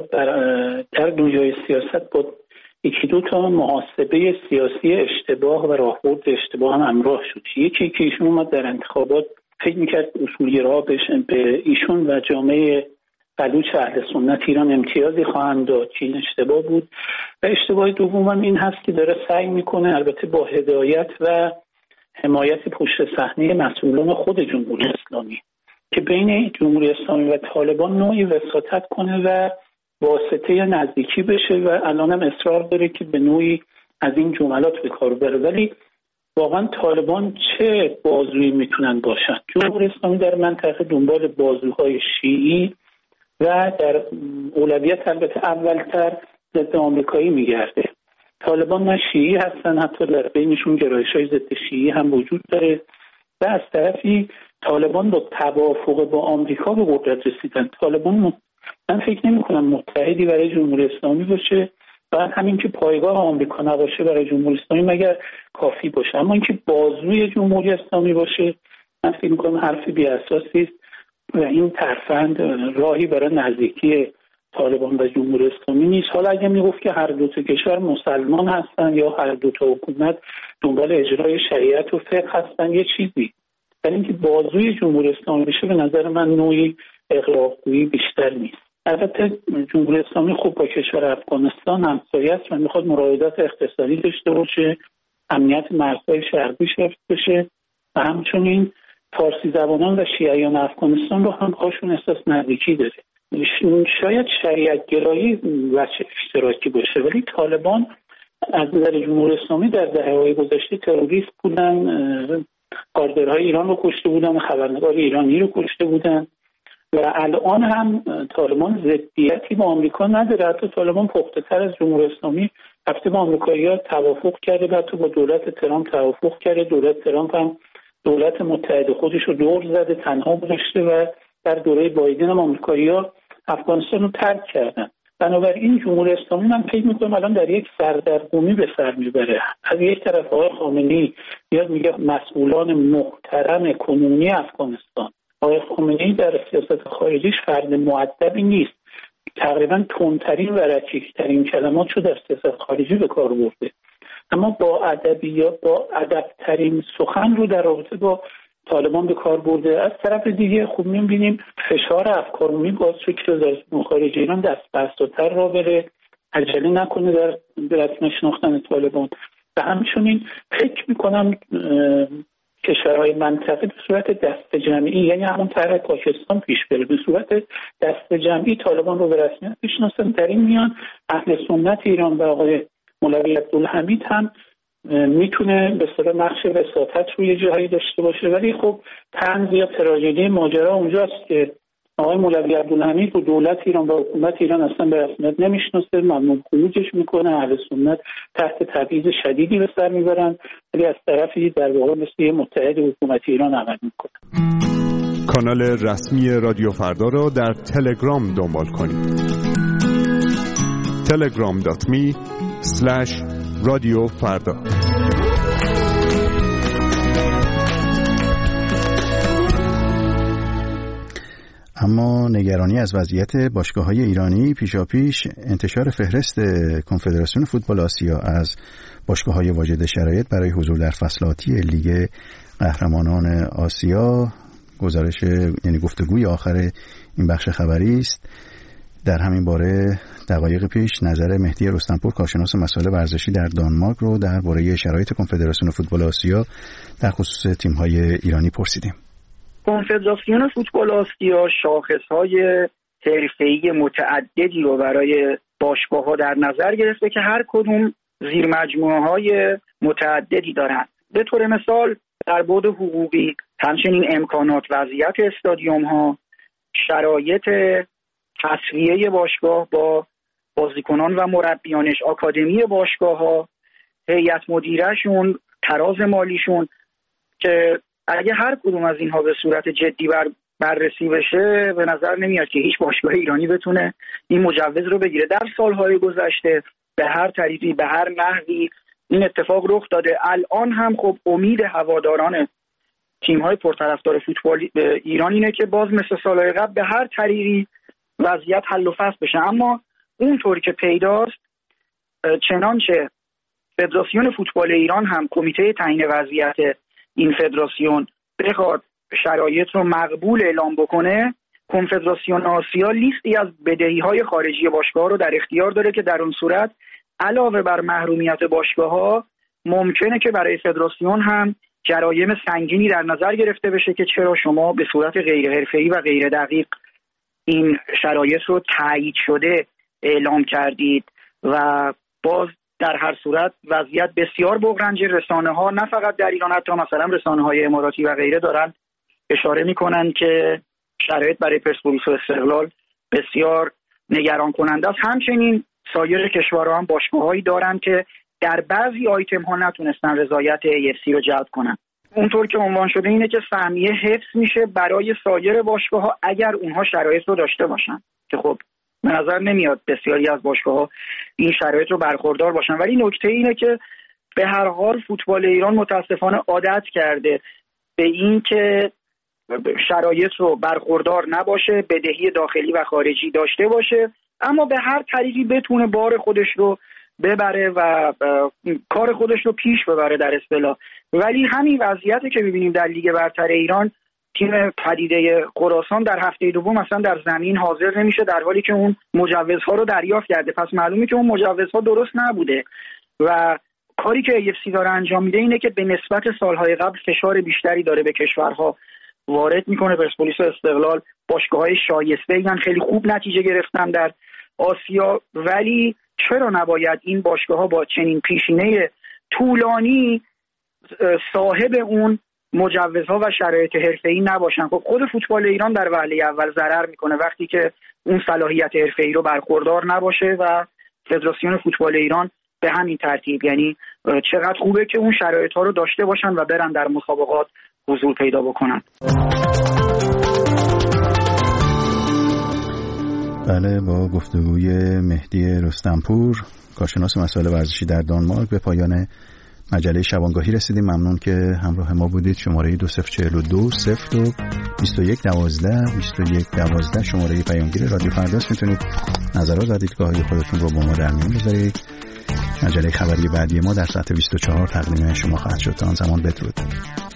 [SPEAKER 21] در دنیای سیاست با یکی دو تا محاسبه سیاسی اشتباه و راهبرد اشتباه هم همراه شد. یکی که ایشون اومد در انتخابات فکر میکرد اصولگرا بشن، به ایشون و جامعه بلوچ اهل سنت ایران امتیازی خواهند داد که این اشتباه بود. و اشتباه دوم هم این هست که داره سعی میکنه، البته با هدایت و حمایت پشت صحنه مسئولان خود جمهوری اسلامی، که بین جمهوری اسلامی و طالبان نوعی وساطت کنه و واسطه نزدیکی بشه و الان هم اصرار داره که به نوعی از این جملات به کار بره. ولی واقعا طالبان چه بازویی میتونن باشن؟ جمهوری اسلامی در منطقه دنبال بازوهای شیعی و در اولویت البته اولتر ضد آمریکایی میگرده. طالبان نه شیعی هستن، حتی در بینشون گرایش‌های ضد شیعی هم وجود داره و از طرفی طالبان با توافق با آمریکا به قدرت رسیدن. طالبان م... من فکر نمی‌کنم متحدی برای جمهوری اسلامی باشه و همین که پایگاه آمریکا نباشه برای جمهوری اسلامی مگر کافی باشه، اما اینکه بازوی جمهوری اسلامی باشه من فکر می‌کنم حرف بی‌اساسی است و این ترفند راهی برای نزدیکی طالبان و جمهوری اسلامی نیست. حالا اگه میگفت که هر دو تا کشور مسلمان هستن یا هر دو تا حکومت دنبال اجرای شریعت و فقه هستن یه چیزی، ولی اینکه بازوی جمهوری اسلامی بشه به نظر من نوعی اغراق‌گویی بیشتر نیست. البته جمهوری اسلامی خوب با کشور افغانستان همسایه است و میخواد مراودات اقتصادی داشته باشه، امنیت مرزهای شرقی حفظ بشه و همچنین فارسی زبانان و شیعیان افغانستان رو هم هاشون احساس نزدیکی داره. شاید شریعت گرایی وجه اشتراکی باشه، ولی طالبان از نظر جمهوری اسلامی در دهه‌های گذشته تروریست بودن، کارگرهای ایران رو کشته بودن، خبرنگار ایرانی رو کشته بودن و الان هم طالبان ضدیتی با آمریکا نداره. حتی طالبان پخته تر از جمهوری اسلامی رفته با آمریکایی‌ها توافق کرده، بعد تو با دولت ترامپ توافق کرده. دولت ترامپ هم دولت متحد خودش رو دور زده، تنها گذاشته و در دوره بایدن هم آمریکایی‌ها افغانستان رو ترک کردن. بنابراین جمهوری اسلامی من فکر می‌کنم الان در یک سردرگمی به سر میبره. از یک طرف آقای خامنه‌ای میاد میگه مسئولان محترم کنونی افغانستان، آقای خامنه‌ای در سیاست خارجیش فرد مؤدبی نیست، تقریبا تندترین و رکیک‌ترین کلمات رو در سیاست خارجی به کار برده، اما با ادبیات با ادب‌ترین سخن رو در رابطه با طالبان به کار برده. از طرف دیگه خوب می‌بینیم فشار افکارعمومی باعث شد که وزارت خارجه ایران دست بسته‌تر را بره، عجله نکنه در رسمی شناختن طالبان و همچنین فکر می‌کنم کشورهای منطقه به صورت دست جمعی، یعنی همون طرح پاکستان پیش بره، به صورت دست جمعی طالبان رو به رسمیت بشناسن. در این میان اهل سنت ایران و آقای مولوی عبدالحمید هم میتونه به صورت نقش وساطت روی جاهایی داشته باشه، ولی خب طنز یا تراژدی ماجرا اونجاست که آقای مولوی عبدالحمید و دولت ایران و حکومت ایران اصلا به رسمیت نمیشناسه، ممنوع خروجش میکنه، اهل سنت تحت تبعیض شدیدی به سر میبرن، ولی از طرفی در واقع مثل متحد حکومت ایران عمل میکنه.
[SPEAKER 3] کانال رسمی رادیو فردا را در تلگرام دنبال کنید. تلگرام دات می اسلش رادیو فردا.
[SPEAKER 1] اما نگرانی از وضعیت باشگاه‌های ایرانی پیشاپیش انتشار فهرست کنفدراسیون فوتبال آسیا از باشگاه‌های واجد شرایط برای حضور در فصل آتی لیگ قهرمانان آسیا، گزارش یعنی گفتگوی آخر این بخش خبری است. در همین باره دقایق پیش نظر مهدی رستمپور کارشناس مسائل ورزشی در دانمارک رو درباره شرایط کنفدراسیون فوتبال آسیا در خصوص تیم‌های ایرانی پرسیدیم.
[SPEAKER 22] کنفدراسیون فوتبال آسیا شاخص‌های حرفه‌ای متعددی رو برای باشگاه‌ها در نظر گرفته که هر کدوم زیر مجموعه‌های متعددی دارند. به طور مثال در بعد حقوقی، همچنین امکانات وضعیت استادیوم‌ها، شرایط تصفیه باشگاه با بازیکنان و مربیانش، آکادمی باشگاه‌ها، هیئت مدیره‌شون، تراز مالیشون، که اگه هر کدوم از اینها به صورت جدی بر بررسی بشه به نظر نمیاد که هیچ باشگاه ایرانی بتونه این مجوز رو بگیره. در سالهای گذشته به هر طریقی به هر نحوی این اتفاق رخ داده. الان هم خب امید هواداران تیم‌های پرطرفدار فوتبال ایران اینه که باز مثل سالهای قبل به هر طریقی وضعیت حل و فصل بشه، اما اونطوری که پیداست چنانچه فدراسیون فوتبال ایران هم کمیته تعیین وضعیت این فدراسیون بخواد شرایط رو مقبول اعلام بکنه، کنفدراسیون آسیا لیستی از بدهی‌های خارجی باشگاه‌ها رو در اختیار داره که در اون صورت علاوه بر محرومیت باشگاه‌ها ممکنه که برای فدراسیون هم جرایم سنگینی در نظر گرفته بشه که چرا شما به صورت غیر حرفه‌ای و غیر دقیق این شرایط رو تایید شده اعلام کردید و باز در هر صورت وضعیت بسیار بغرنج. رسانه‌ها نه فقط در ایران، حتی مثلا رسانه‌های اماراتی و غیره دارن اشاره می‌کنن که شرایط برای پرسپولیس و استقلال بسیار نگران کننده است. همچنین سایر کشورها هم باشگاه‌هایی دارن که در بعضی آیتم‌ها نتونستن رضایت ای اف سی رو جلب کنن. اونطور که عنوان شده اینه که سهمیه حفظ میشه برای سایر باشگاه‌ها اگر اونها شرایط رو داشته باشن، که خب به نظر نمیاد بسیاری از باشگاه‌ها این شرایط رو برخوردار باشن. ولی نکته اینه که به هر حال فوتبال ایران متاسفانه عادت کرده به این که شرایط رو برخوردار نباشه، بدهی داخلی و خارجی داشته باشه، اما به هر طریقی بتونه بار خودش رو ببره و کار خودش رو پیش ببره در اصطلاح. ولی همین وضعیتی که می‌بینیم در لیگ برتر ایران، تیم پدیده خراسان در هفته دوم اصلا در زمین حاضر نمیشه در حالی که اون مجوزها رو دریافت کرده. پس معلومه که اون مجوزها درست نبوده و کاری که ای اف سی داره انجام میده اینه که به نسبت سالهای قبل فشار بیشتری داره به کشورها وارد میکنه. پرسپولیس و استقلال باشگاه‌های شایسته‌این، خیلی خوب نتیجه گرفتن در آسیا، ولی چرا نباید این باشگاه‌ها با چنین پیشینه طولانی صاحب اون مجوزها و شرایط حرفه‌ای نباشن؟ خب خود فوتبال ایران در وهله اول ضرر میکنه وقتی که اون صلاحیت حرفه‌ای رو برخوردار نباشه و فدراسیون فوتبال ایران به همین ترتیب، یعنی چقدر خوبه که اون شرایط ها رو داشته باشن و برن در مسابقات حضور پیدا بکنن.
[SPEAKER 1] بله، با گفتگوی مهدی رستمپور، کارشناس مسائل ورزشی در دانمارک، به پایان مجله شبانگاهی رسیدیم. ممنون که همراه ما بودید. شماره دو صفر چهل و دو صفر دو بیست و یک دوازده بیست و یک دوازده شماره پیامگیر رادیو فرداست. میتونید نظرات و دیدگاه‌های خودتون رو با ما در میون بذارید. مجله خبری بعدی ما در ساعت بیست و چهار تقدیم شما خواهد شد. تا آن زمان بدرود.